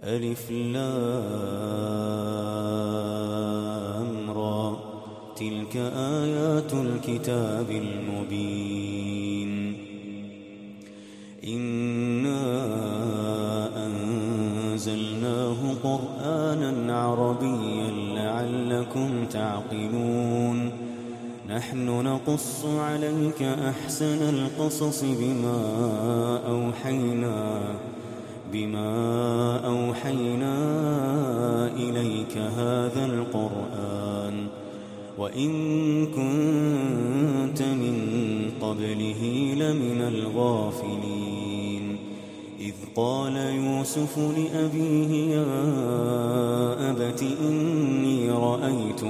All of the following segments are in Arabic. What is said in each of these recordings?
ألف لام را، تلك آيات الكتاب المبين. إنا أنزلناه قرآنا عربيا لعلكم تعقلون. نحن نقص عليك أحسن القصص بما أوحينا إليك هذا القرآن، وإن كنت من قبله لمن الغافلين. إذ قال يوسف لأبيه يا أبت إني رأيت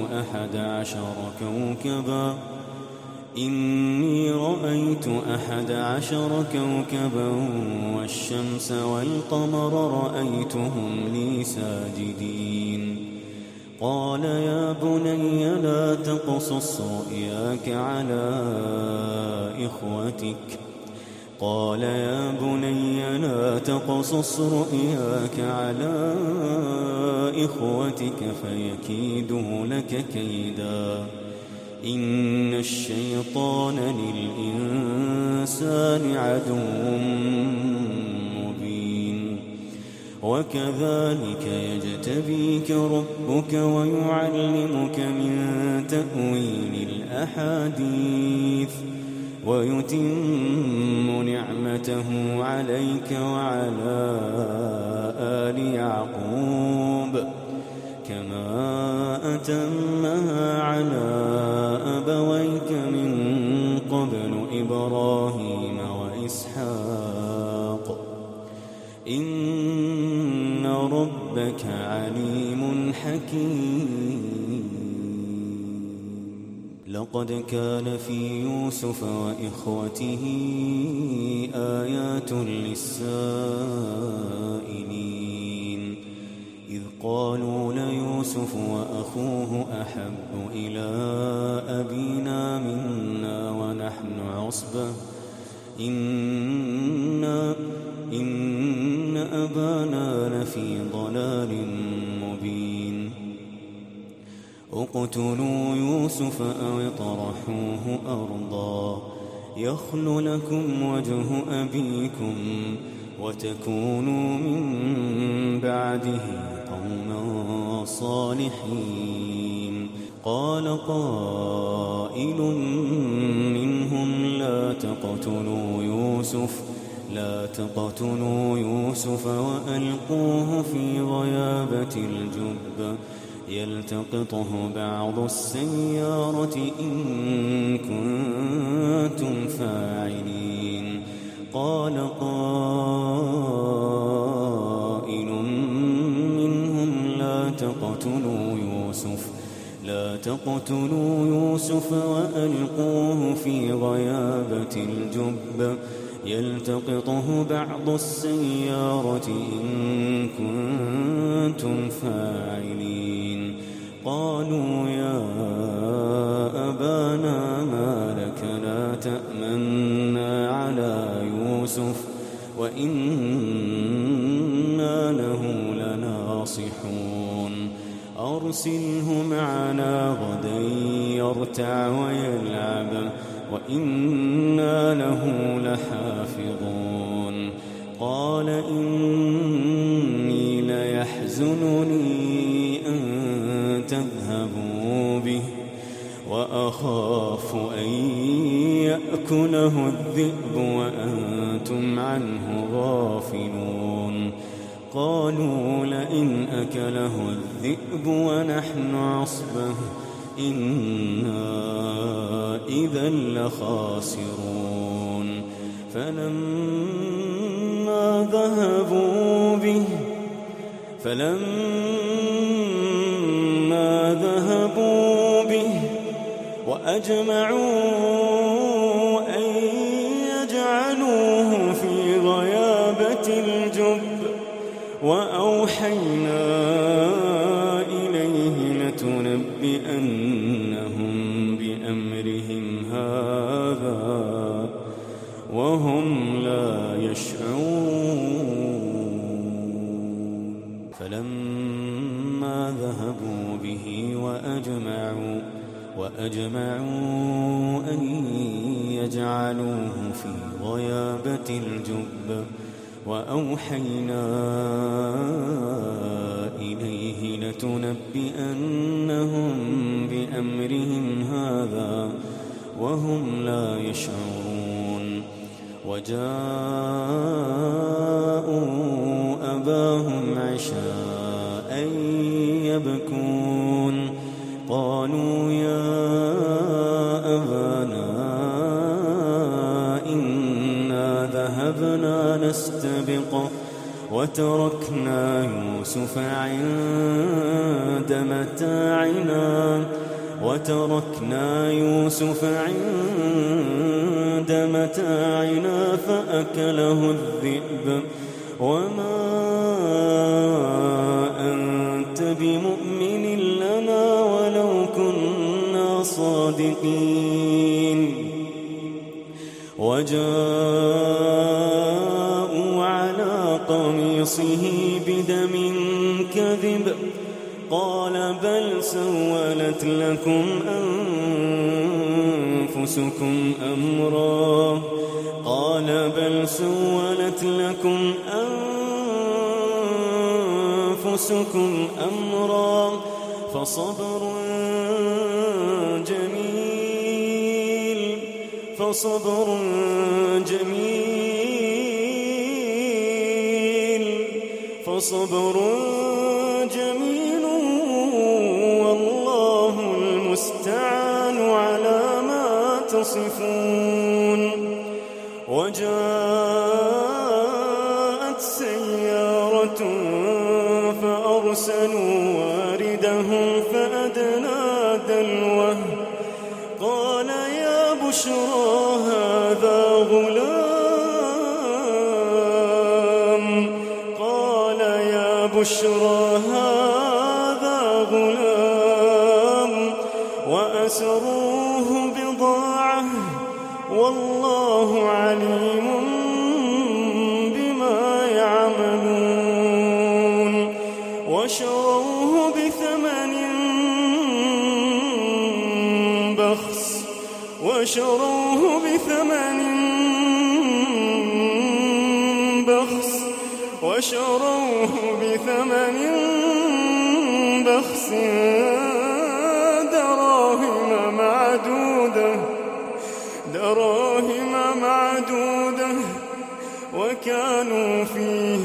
11 كوكبا والشمس والقمر رأيتهم لي ساجدين. قال يا بني لا تقصص رؤياك على إخوتك فيكيدوا لك كيدا. إن الشيطان للإنسان عدو مبين. وكذلك يجتبيك ربك ويعلمك من تأويل الأحاديث ويتم نعمته عليك وعلى آل يعقوب كما أتمها على أبويك من قبل إبراهيم وإسحاق إن ربك عليم حكيم. لقد كان في يوسف وإخوته آيات للسائلين إذ قالوا ليوسف وأخوه أحب إلى أبينا منا ونحن عصبة إن أبانا لفي ضلال مبين. اقتلوا يوسف أو اطرحوه أرضا يخل لكم وجه أبيكم وتكونوا من بعده قوما صالحين. قال قائل منهم لا تقتلوا يوسف وألقوه في غيابة الجب يلتقطه بعض السيارة إن كنتم فاعلين. قال قائل منهم لا تقتلوا يوسف وألقوه في غيابة الجب يلتقطه بعض السيارة إن كنتم فاعلين. قالوا يا أبانا ما لك لا تأمنا على يوسف وإنا له لناصحون. أرسله معنا غدا يرتع ويلعب وإنا له لحافظون. قال إني ليحزنني أن تذهبوا به وأخاف أن يأكله الذئب وأنتم عنه غافلون. قالوا لئن أكله الذئب ونحن عصبة إنا إذا لخاسرون. فلما ذهبوا به وأجمعوا أن يجعلوه في غيابة الجب وأوحينا إليه لتنبئنهم بأمرهم هذا وهم لا يشعرون. فلما ذهبوا به وأجمعوا أن يجعلوه في غيابة الجب وأوحينا إليه لتنبئنهم بأمرهم هذا وهم لا يشعرون وجاءوا أباهم عشاء يبكون قالوا يا أبانا إنا ذهبنا نستبق وتركنا يوسف عند متاعنا فأكله الذئب وما أنت بمؤمن لنا ولو كنا صادقين وجاءوا على قميصه بدم كذب قال بل سولت لكم أنفسكم أمرا فصبر جميل والله المستعان على ما تصفون وجاءت سيارة فأرسلوا واردهم فأدلى دلوه قال يا بشرى هذا غلام وأسروه بضاعة والله عليم بما يعملون وشروه بثمن بخس دراهم معدودة وكانوا فيه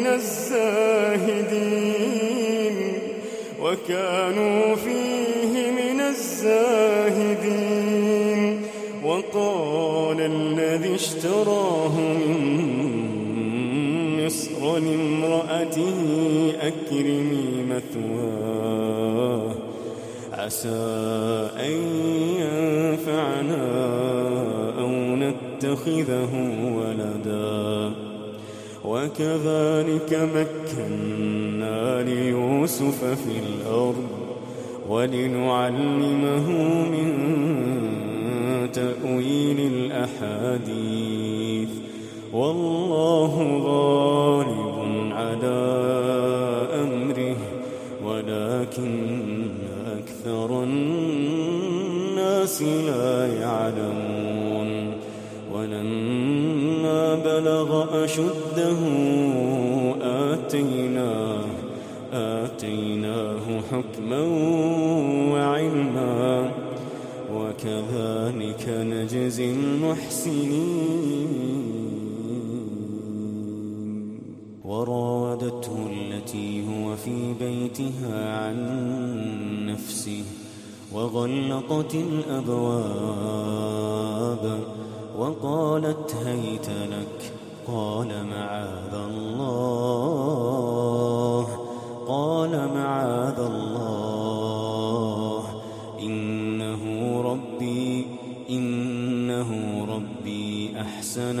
من الزاهدين وقال الذي اشتراه من مصر لامرأته أكرمي مثواه عسى أن ينفعنا أو نتخذه ولدا وكذلك مكنا ليوسف في الأرض ولنعلمه من تأويل الأحاديث والله غالب على أمره ولكن أكثر الناس لا يعلمون ولما بلغ أشده آتيناه حكما وعلما وكذلك نجزي المحسنين وراودته التي هو في بيتها عن نفسه وغلقت الأبواب وقالت هيت لك قال معاذ الله إنه ربي أحسن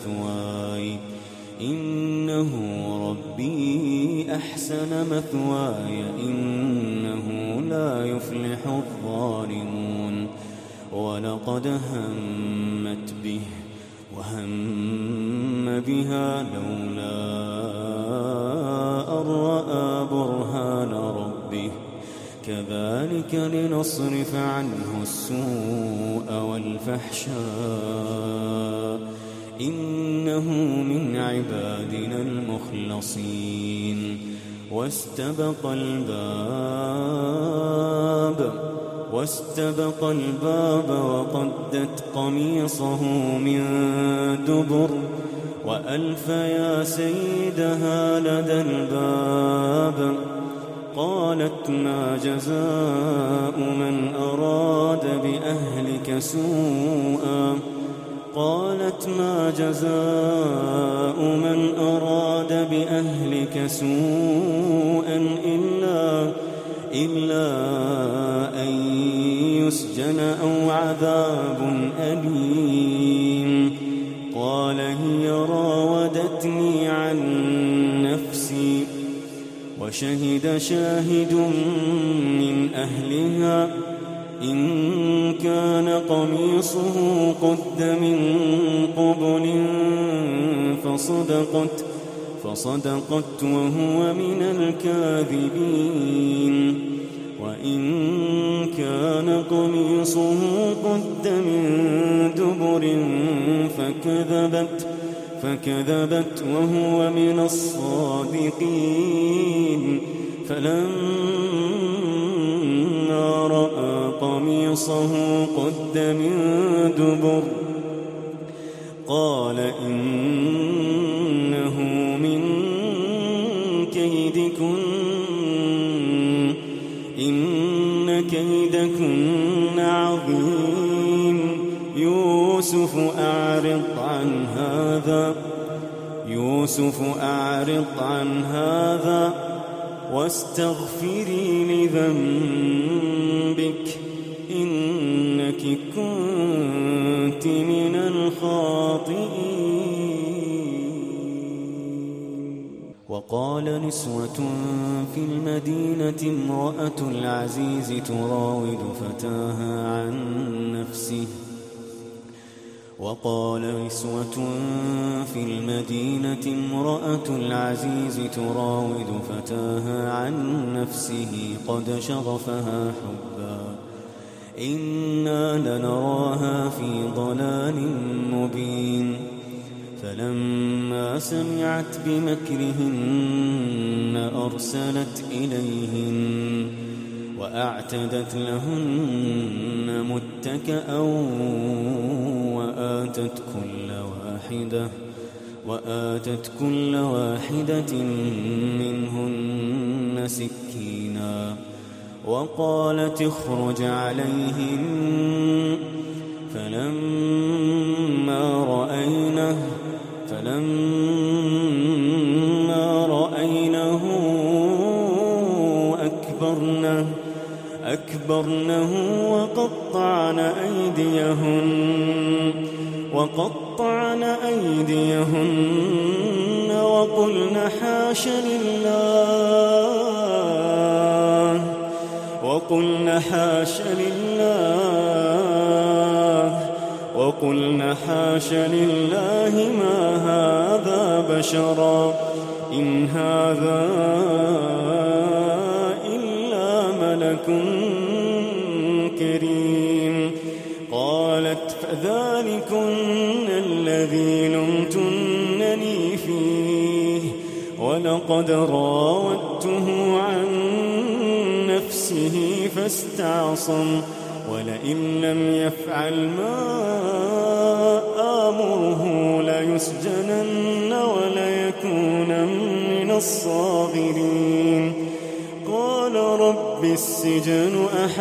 مثواي إنه لا يفلح الظالمون ولقد همت به وهم بها لولا أن رأى برهان ربه كذلك لنصرف عنه السوء والفحشاء إنه من عبادنا المخلصين واستبق الباب وقدت قميصه من دبر وألف يا سيدها لدى الباب قالت ما جزاء من أراد بأهلك سوءا قالت ما جزاء من أراد بأهلك سوءا إلا أن يسجن أو عذاب أليم قال هي راودتني عن نفسي وشهد شاهد من أهلها إن كان قميصه قد من قبل فصدقت وهو من الكاذبين وإن كان قميصه قد من دبر فكذبت وهو من الصادقين فلما رأى قميصه قد من دبر قال إنه من كيدكن إن كيدكن عظيم يوسف أعرض عن هذا واستغفري لذنبك إنك كنت من الخاطئين. وقال نسوة في المدينة امرأة العزيز تراود فتاها عن نفسه قد شغفها حبا إنا لنراها في ضلال مبين فلما سمعت بمكرهن أرسلت إليهن وأعتدت لهن متكأ وآتت كل واحدة منهن سكينا وقالت اخرج عليهن فلما رأينه أكبرنه وقطعن أيديهن وقلن حاش لله ما هذا بشرا إن هذا إلا ملك كريم قالت فذلكن الذي لمتنني فيه ولقد راودته عن نفسه فاستعصم ولئن لم يفعل ما آمره ليسجنن وليكونن من الصاغرين قال رب السجن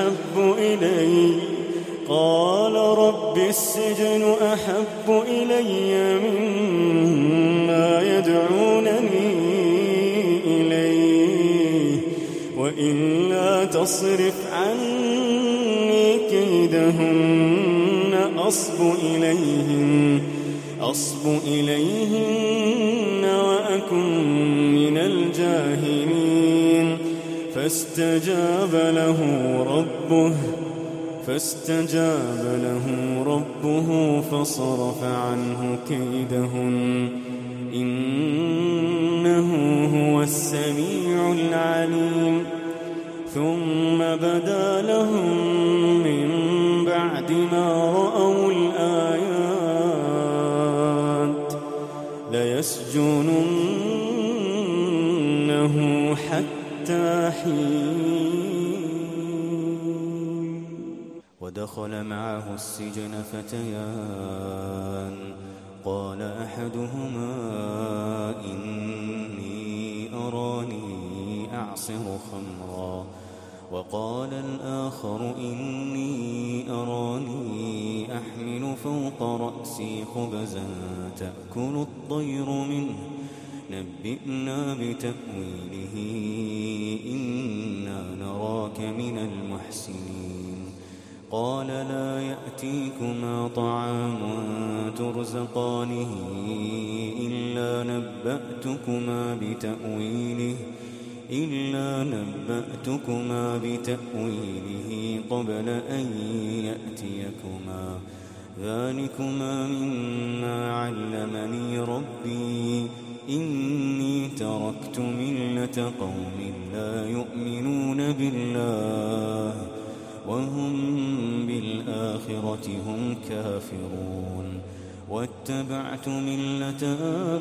أحب إلي مما يدعونني إليه وإلا تصرف عني كيدهن أصب إليهن وأكن من الجاهلين فاستجاب له ربه فصرف عنه كيدهن إنه هو السميع العليم ثم بدا لهم من بعد ما رأوا الآيات ليسجننه حتى حين. ودخل معه السجن فتيان قال أحدهما إني أراني أعصر خمرا وقال الآخر إني أراني أحمل فوق رأسي خبزا تأكل الطير منه نبئنا بتأويله إنا نراك من المحسنين. قال لا يأتيكما طعام ترزقانه إلا نبأتكما بتأويله قبل أن يأتيكما ذلكما مما علمني ربي إني تركت ملة قوم لا يؤمنون بالله وهم بالآخرة هم كافرون واتبعت ملة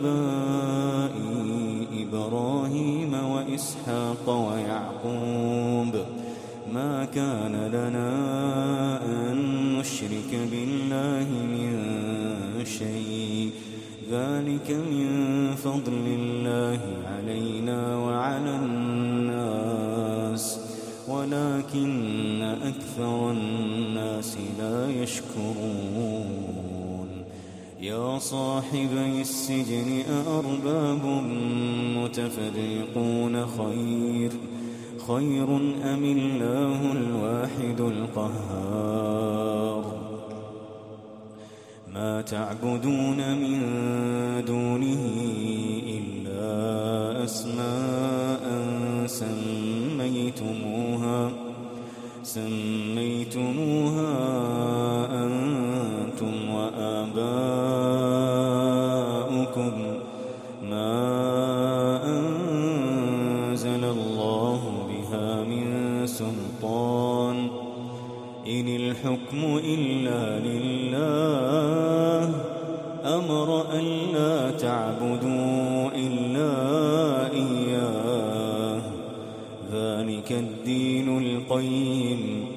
آبائي إبراهيم وإسحاق ويعقوب ما كان لنا أن نشرك بالله من شيء ذلك من فضل الله علينا وعلى الناس ولكن أكثر الناس لا يشكرون. يا صاحبي السجن أأرباب متفرقون خير أم الله الواحد القهار. ما تعبدون من دونه إلا أسماء سميتموها أنتم وآباؤكم ما أنزل الله بها من سلطان إن الحكم إلا لله أمر ألا تعبدوا إلا إياه ذلك الدين القيم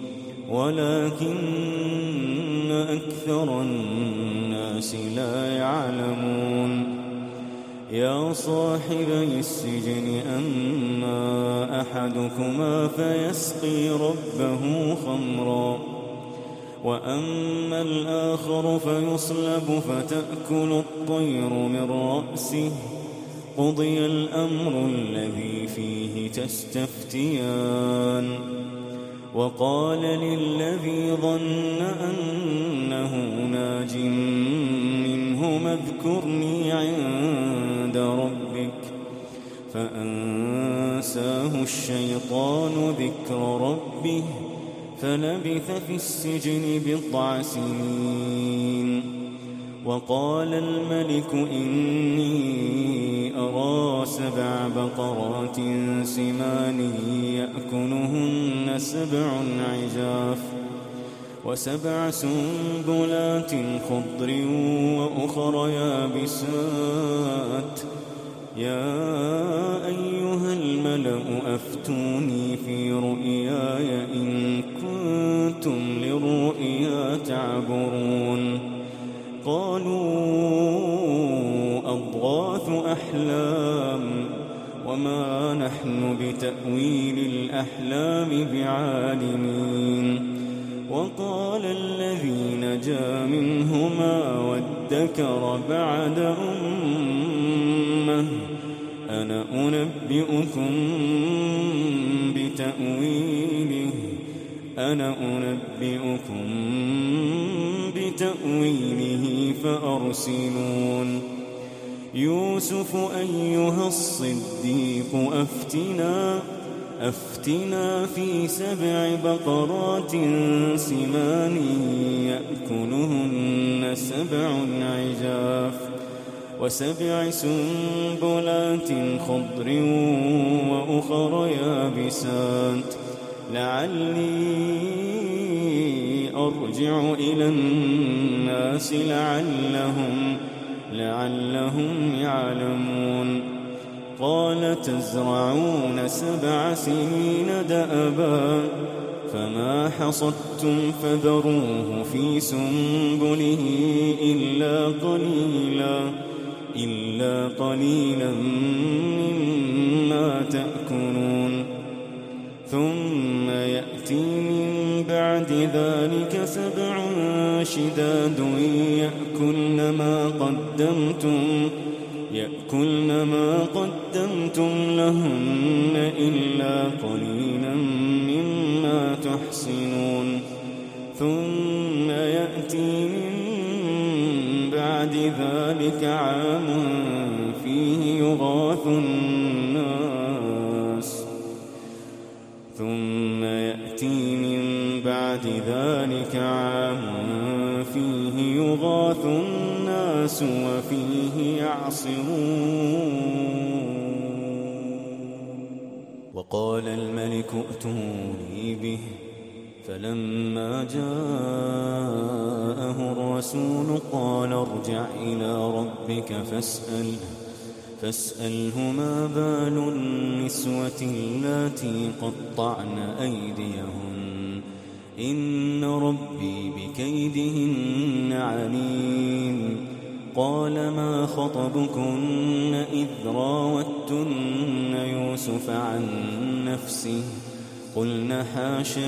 ولكن أكثر الناس لا يعلمون. يا صاحبي السجن أما أحدكما فيسقي ربه خمرا وأما الآخر فيصلب فتأكل الطير من رأسه قضي الأمر الذي فيه تستفتيان. وقال للذي ظن أنه ناج منهما اذكرني عند ربك فأنساه الشيطان ذكر ربه فلبث في السجن 10 سنين. وقال الملك إني أرى 7 بقرات سمان يأكلهن 7 عجاف و7 سنبلات خضر وأخر يابسات يا أيها الملأ أفتوني في رؤياي إن كنتم للرؤيا تعبرون. قالوا أضغاث أحلام وما نحن بتأويل الأحلام بعالمين. وقال الذي نجا منهما وادكر بعد أمة أنا أنبئكم بتأويله فأرسلون. يوسف أيها الصديق أفتنا في 7 بقرات سمان يأكلهن 7 عجاف وسبع سنبلات خضر وأخر يابسات لعلي أرجع إلى الناس لعلهم يعلمون قال تزرعون 7 سنين دأبا فما حصدتم فذروه في سنبله إلا قليلا مما تأكلون ثم يأتي من بعد ذلك 7 شداد يأكلن ما قدمتم لهن إلا قليلا مما تحصنون ثم يأتي من بعد ذلك عام فيه يغاث الناس وفيه يعصرون وقال الملك ائتوني به فلما جاءه الرسول قال ارجع إلى ربك فاسأله ما بال النسوة اللاتي قطعن أيديهن إن ربي بكيدهن عليم قال ما خطبكن إذ راوتن يوسف عن نفسه قلن حاش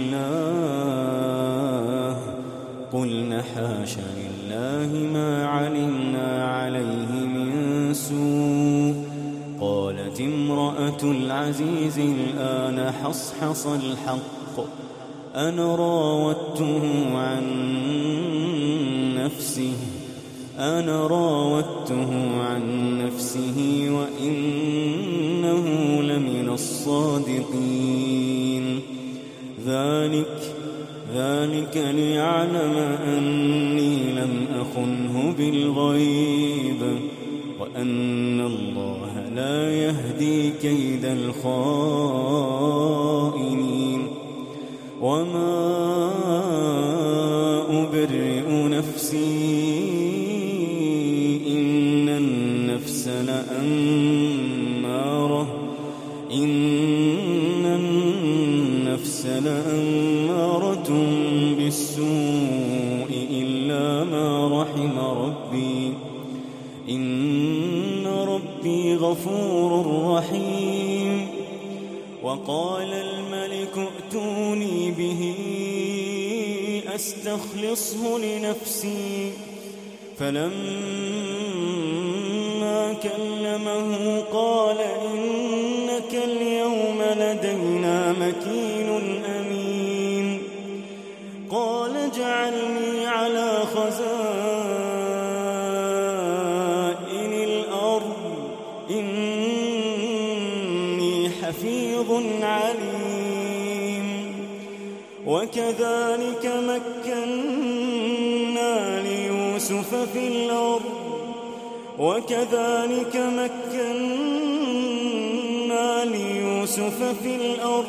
لله ما علمنا عليه من سوء قالت امرأة العزيز الآن حصحص الحق أنا راودته عن نفسه وإنه لمن الصادقين ذلك ليعلم أني لم أخنه بالغيب وأن الله لا يهدي كيد الخائنين وما أبرئ نفسي إن النفس لأمارة بالسوء إلا ما رحم ربي إن ربي غفور رحيم وقال الملك ائتوني به أستخلصه لنفسي فلما كلمه قال إنك اليوم لدينا مكين أمين قال اجعلني على خزائن الأرض إني حفيظ عليم وكذلك مكنا ليوسف في الأرض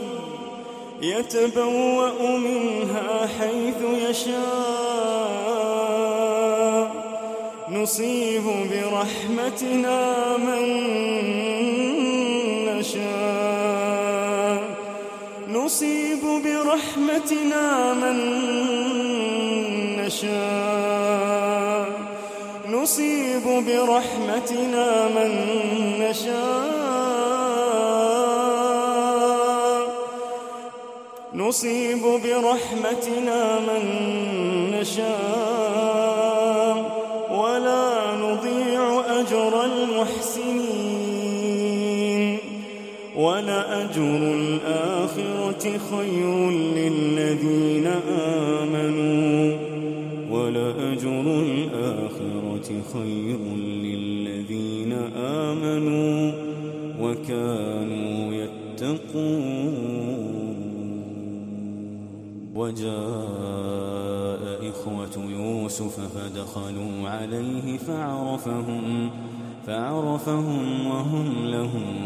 يتبوأ منها حيث يشاء نصيب برحمتنا من نصيب برحمتنا من نشاء ولا نضيع أجر المحسنين ولأجر الآخرة خير للذين آمنوا وكانوا يتقون. وجاء إخوة يوسف فدخلوا عليه فعرفهم وهم له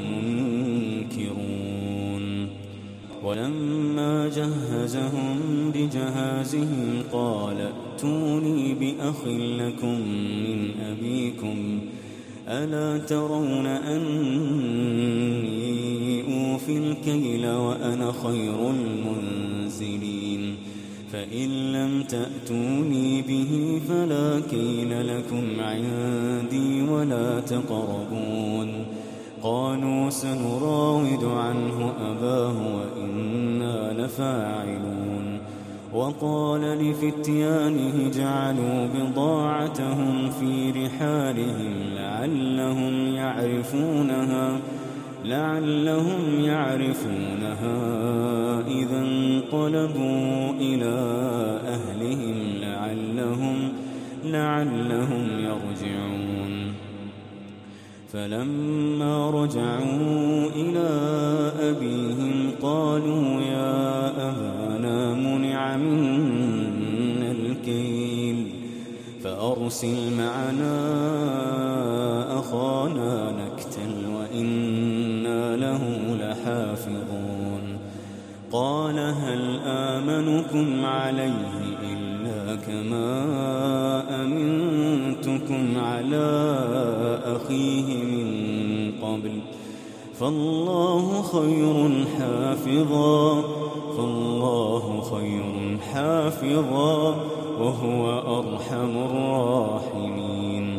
منكرون. ولما جهزهم بجهازهم قال ائتوني بأخ لكم من أبيكم ألا ترون أني أوفي الكيل وأنا خير المنزلين فإن لم تأتوني به فلا كيل لكم عندي ولا تقربون. قالوا سنراود عنه أباه وإنا لفاعلون. وقال لفتيانه جعلوا بضاعتهم في رحالهم لعلهم يعرفونها إذا انقلبوا إلى أهلهم لعلهم يرجعون. فلما رجعوا إلى أبيهم قالوا يا أبانا منع منا الكيل فأرسل معنا أخانا نكتل وإنا له لحافظون. قال هل آمنكم عليه إلا كما أمنتكم على أخيه من قبل فالله خير حافظا وهو أرحم الراحمين.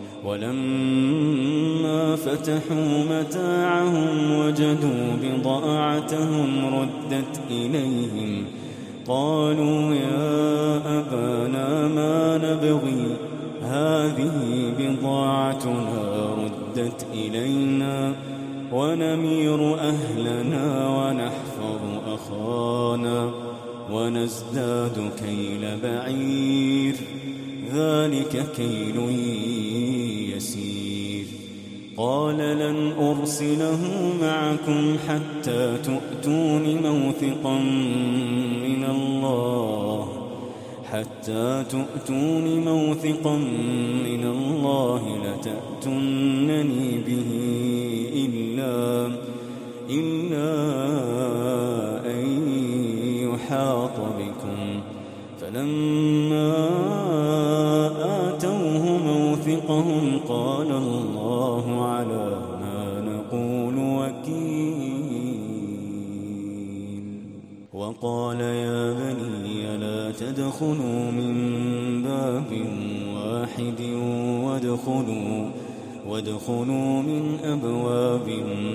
ولما فتحوا متاعهم وجدوا بضاعتهم ردت إليهم قالوا يا أبانا ما نبغي هذه بضاعتنا ردت إلينا ونمير أهلنا ونحفظ أخانا ونزداد كيل بعير ذلك كيل يسير. قال لن أرسله معكم حتى تؤتون موثقا من الله لتأتونني به إلا أن يحاط بكم. فلما آتوه موثقهم قال الله على ما نقول وكيل. وقال يا بني لا تدخلوا من باب واحد وادخلوا من أبواب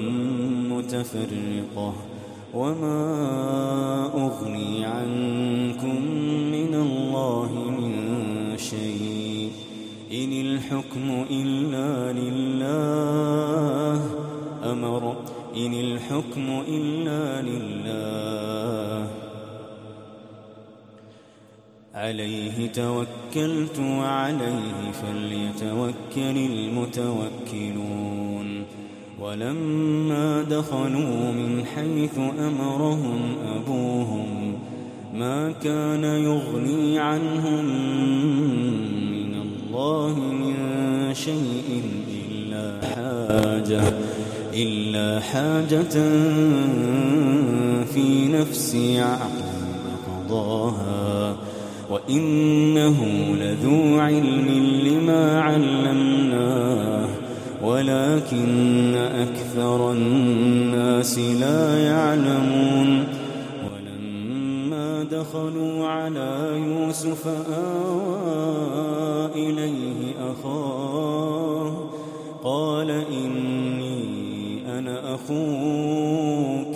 متفرقة وما أغني عنكم من الله من شيء إن الحكم إلا لله عليه توكلت وعليه فليتوكل المتوكلون. ولما دخلوا من حيث أمرهم أبوهم ما كان يغني عنهم من الله من شيء إلا حاجة في نفس يعقوب قضاها وإنه لذو علم لما علمناه ولكن أكثر الناس لا يعلمون. ولما دخلوا على يوسف آوى إليه أخاه قال إني أنا أخوك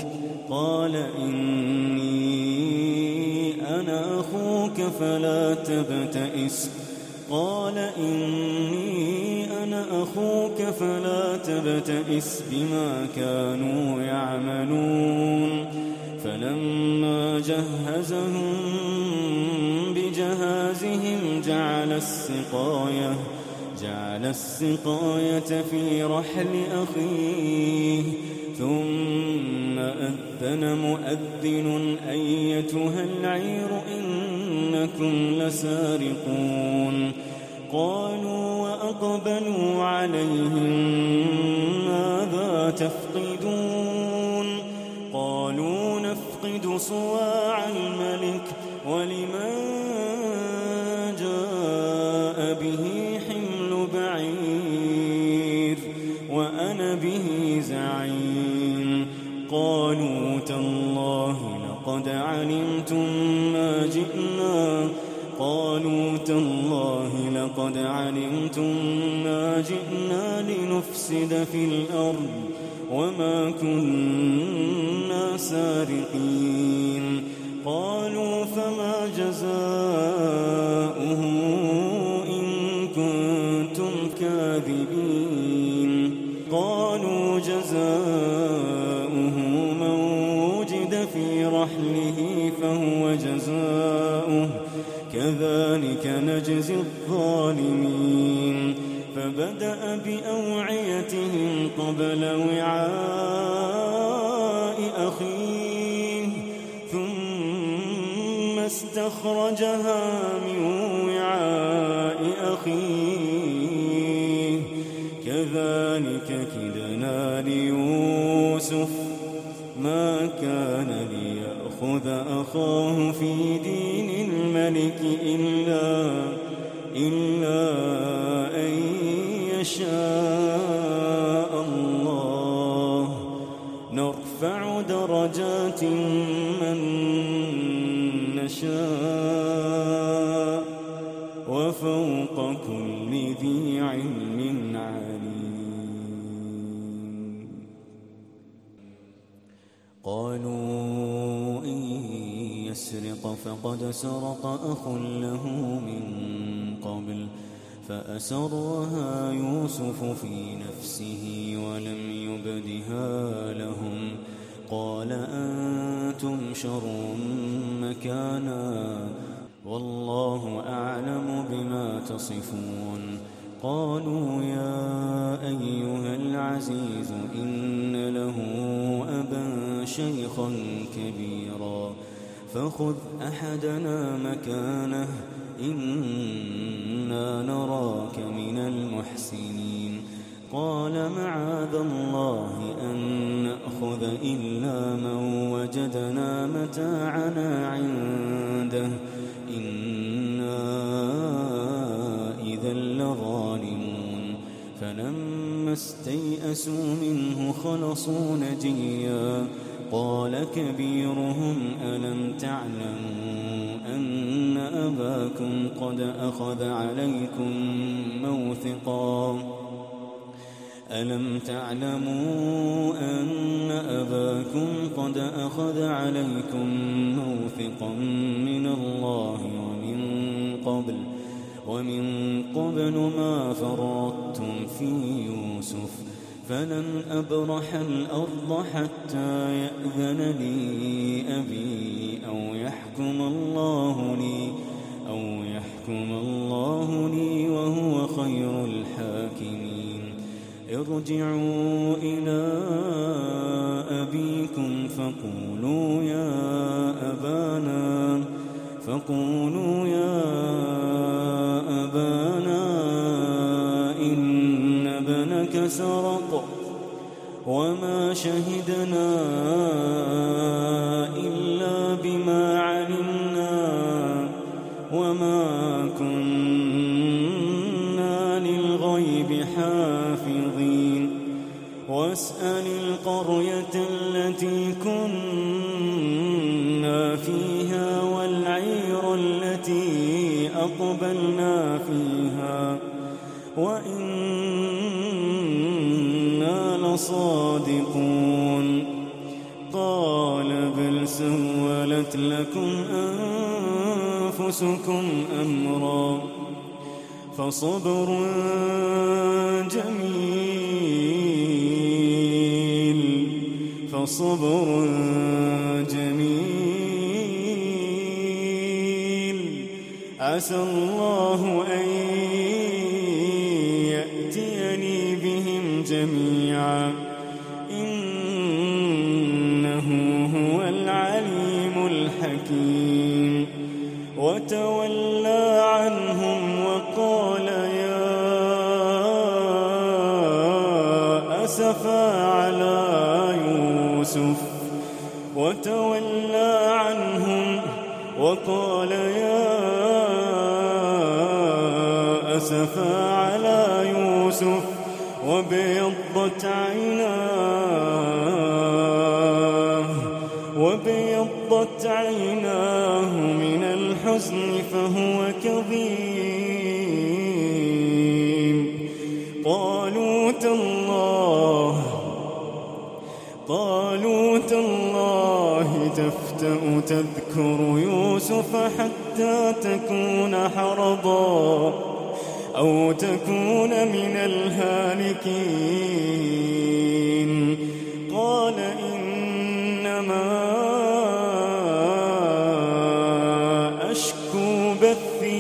فلا تبتئس بما كانوا يعملون. فلما جهزهم بجهازهم جعل السقاية في رحل أخيه ثم أذن مؤذن أيتها العير إنكم لسارقون قالوا وأقبلوا عليهم ماذا تفقدون قالوا نفقد صواع الملك ولمن جاء به حمل بعير وأنا به زعيم قالوا تالله لقد علمتم ما جئنا لنفسد في الأرض وما كنا سارقين قالوا فما جزاؤه إن كنتم كاذبين قالوا جزاؤه من وجد في رحله فهو جزاؤه كذلك نجزي الظالمين فبدأ بأوعيتهم قبل وعاء أخيه ثم استخرجها من وعاء أخيه كذلك كدنا ليوسف ما كان ليأخذ أخاه في دين الملك إلا أن يشاء الله نرفع درجات من نشاء وفوق كل ذي علم عليم قالوا إن يسرق فقد سرق أخ له من قبل فأسرها يوسف في نفسه ولم يبدها لهم قال أنتم شر مكانا والله أعلم بما تصفون قالوا يا أيها العزيز إن له أبا شيخا كبيرا فخذ أحدنا مكانه إنا نراك من المحسنين قال معاذ الله أن نأخذ إلا من وجدنا متاعنا عنده إنا إذا لظالمون فلما استيئسوا منه خلصوا نجيا قال كبيرهم ألم تعلموا أن أباكم قد أخذ عليكم موثقا من الله ومن قبل ما فرطتم في يوسف فلن أبرح الأرض حتى يأذن لي أبي أو يحكم الله لي وهو خير الحاكمين ارجعوا إلى أبيكم فقولوا يا أبانا إن ابنك سرق وما شهدنا إلا بما علمنا وما كنا للغيب حافظين واسأل القرية التي كنا فيها والعير التي أقبلنا فيها وإنا لصادقون قال بل سولت لكم أنفسكم أمرا فصبر جميل عسى الله أن يأتيني بهم جميعا إنه هو العليم الحكيم وتولى عنهم وقال يا أسفا على يوسف وتولى عنهم وقال يا أسفا على يوسف وابيضت عيناه من الحزن فهو كظيم قالوا تالله تفتأ تذكر يوسف حتى تكون حرضا أو تكون من الهالكين قال إنما أشكو بثي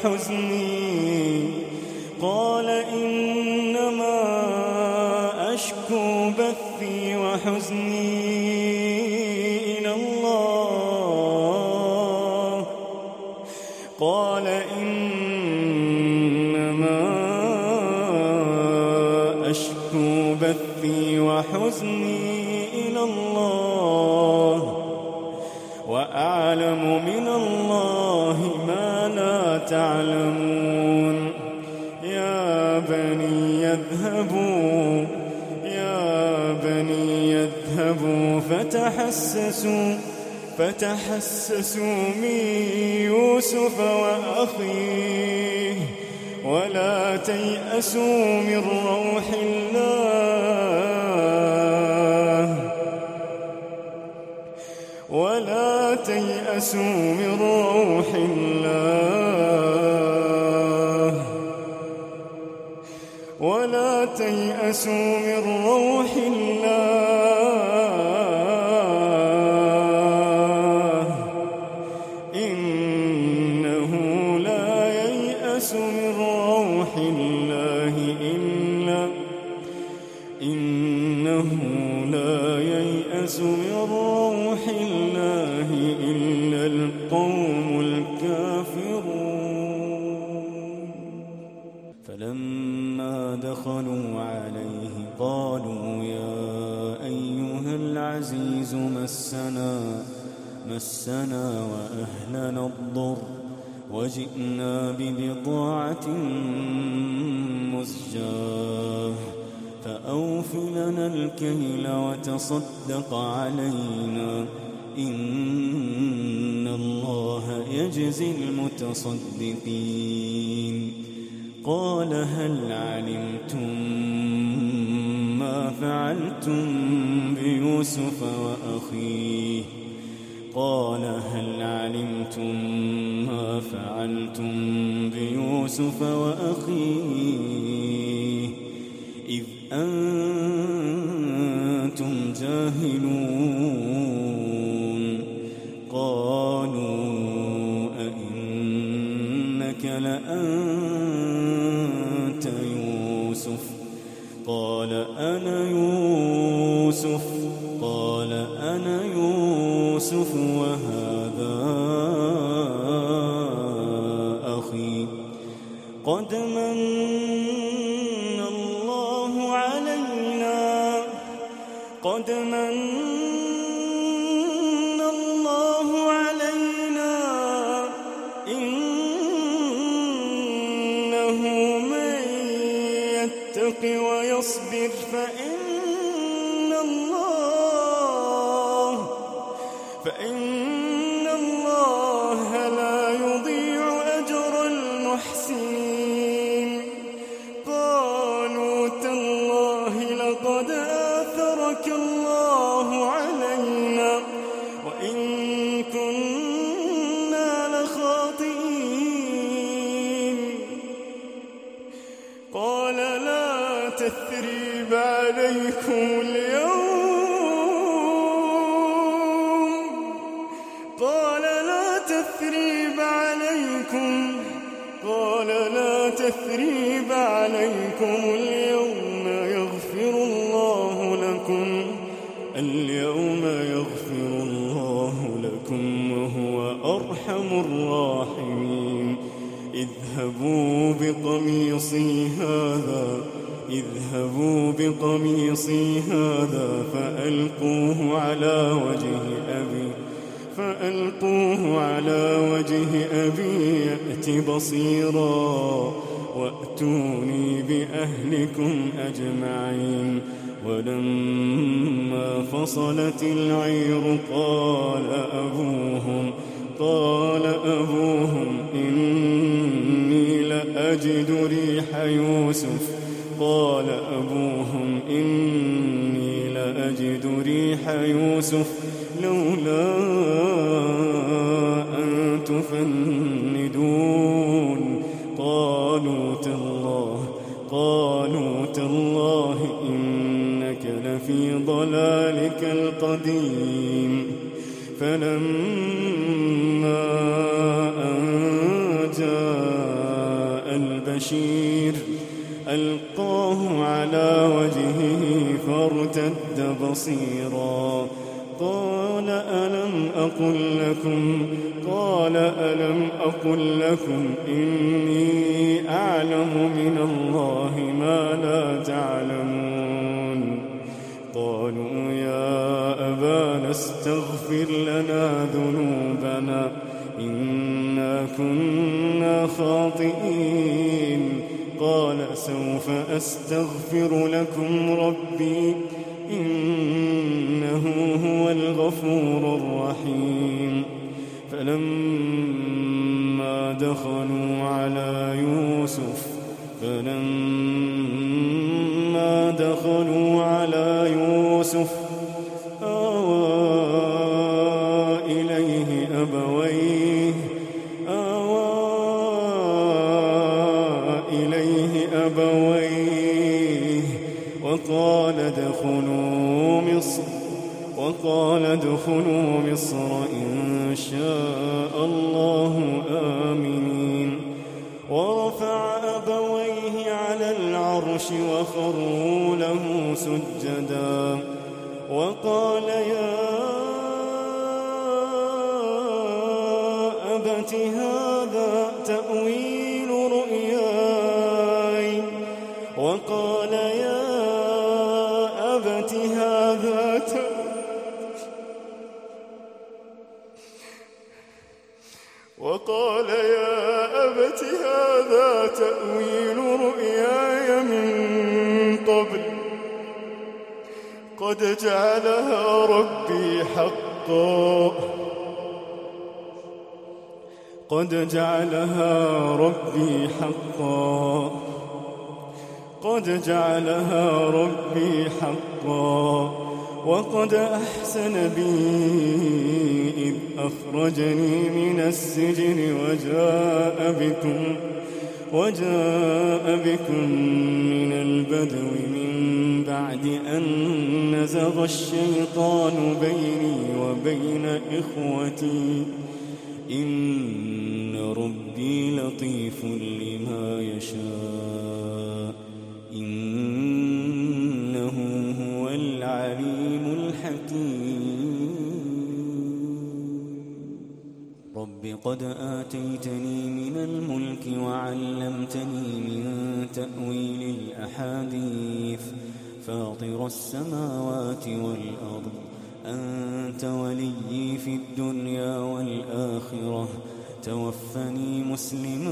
وحزني إلى الله قال إنما أشكو بثي وحزني إلى الله وأعلم من الله ما لا تعلمون يا بني اذهبوا فتحسسوا من يوسف وأخيه ولا تيأسوا من روح الله إنه لا ييأس من روح الله إلا القوم الكافرون فلما دخلوا عليه قالوا يا أيها العزيز مسنا وأهلنا الضر وجئنا ببضاعة مزجاة فأوف لنا الكيل وتصدق علينا إن الله يجزي المتصدقين قال هل علمتم ما فعلتم بيوسف وأخيه قال هل علمتم ما فعلتم بيوسف وأخيه إذ أنتم جاهلون قالوا أئنك لأنت يوسف قال أنا يوسف وهذا أخي قد من الله علينا إنه من يتق ويصبر فإن الله لا يضيع أجر المحسنين قالوا تالله لقد آثرك الله علينا وإن كنا لخاطئين قال لا تثريب عليكم اليوم اليوم يغفر أرحم الراحمين. اذهبوا بقميصي هذا فألقوه على وجه أبي يأت بصيرا وأتوني بأهلكم أجمعين. ولما فصلت العير قال أبوهم إني لأجد ريح يوسف لولا أن تفندون. قالوا تالله إنك لفي ضلالك القديم. فلما أن جاء البشير ألقاه على وجهه فارتد بصيرا. قال ألم أقل لكم إني أعلم من الله ما لا تعلمون. قالوا يا أبانا استغفر لنا ذنوبنا إنا كنا خاطئين. قال سوف أستغفر لكم ربي إنه هو الغفور الرحيم. فلما دخلوا على يوسف آوى إليه أبويه وقال ادخلوا مصر إن شاء الله آمنين. ورفع أبويه على العرش وخروا له سجدا وقال يا أبت هذا تأويل رؤياي وقال يا أبت هذا تأويل رؤياي من قبل قد جعلها ربي حقا وقد أحسن بي إذ أخرجني من السجن وجاء بكم من البدو من بعد أن نزغ الشيطان بيني وبين إخوتي إن ربي لطيف لما يشاء إنه هو العليم الحكيم. رب قد آتيتني من الملك وعلمتني من تأويل الأحاديث فاطر السماوات والأرض أنت وليي في الدنيا والآخرة توفني مسلما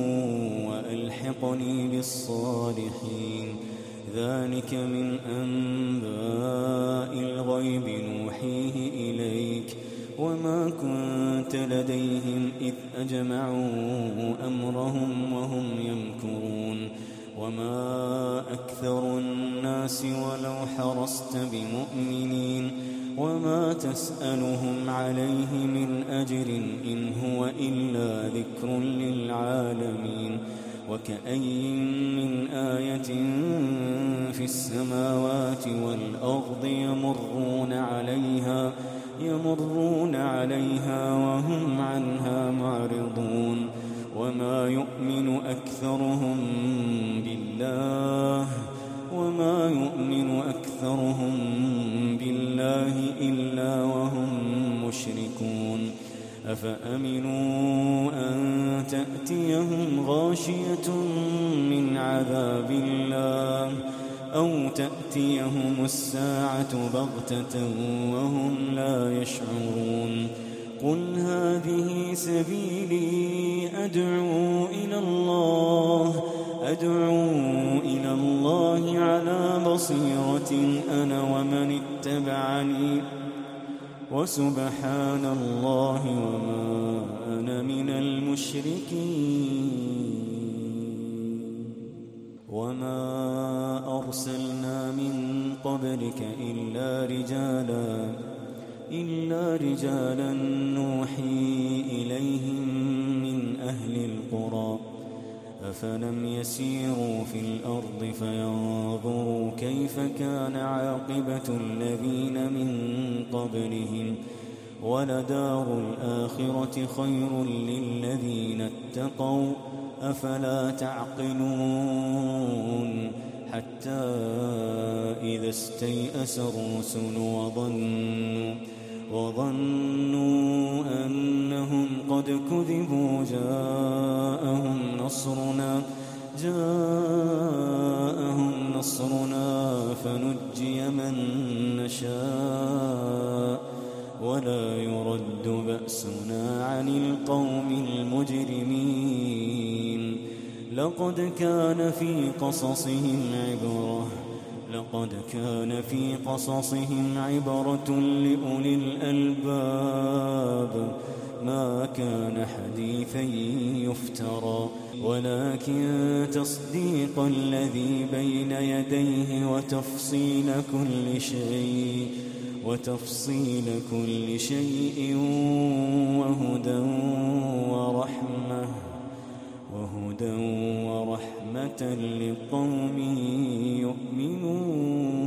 وألحقني بالصالحين. ذلك من أنباء الغيب نوحيه إليك وما كنت لديهم إذ أجمعوا أمرهم وهم يمكرون. وما أكثر الناس ولو حرصت بمؤمنين وما تسألهم عليه من أجر إن هو إلا ذكر للعالمين. وكأي من آية في السماوات والأرض يمرون عليها وهم عنها معرضون. وما يؤمن أكثرهم بالله إلا وهم مشركون. أفأمنوا أن تأتيهم غاشية من عذاب الله أو تأتيهم الساعة بغتة وهم لا يشعرون قل هذه سبيلي أدعو إلى الله على بصيرة أنا ومن اتبعني وسبحان الله وما أنا من المشركين وما أرسلنا من قبلك إلا رجالا نوحي إليهم من أهل القرى أفلم يسيروا في الأرض فينظروا كيف كان عاقبة الذين من قبلهم ولدار الآخرة خير للذين اتقوا أفلا تعقلون حتى إذا استيأس الرسل وظنوا أنهم قد كذبوا جاءهم نصرنا فنجي من نشاء ولا يرد بأسنا عن القوم المجرمين لقد كان في قصصهم عبرة لأولي الألباب ما كان حديثا يفترى ولكن تصديق الذي بين يديه وتفصيل كل شيء وهدى ورحمة لقوم يؤمنون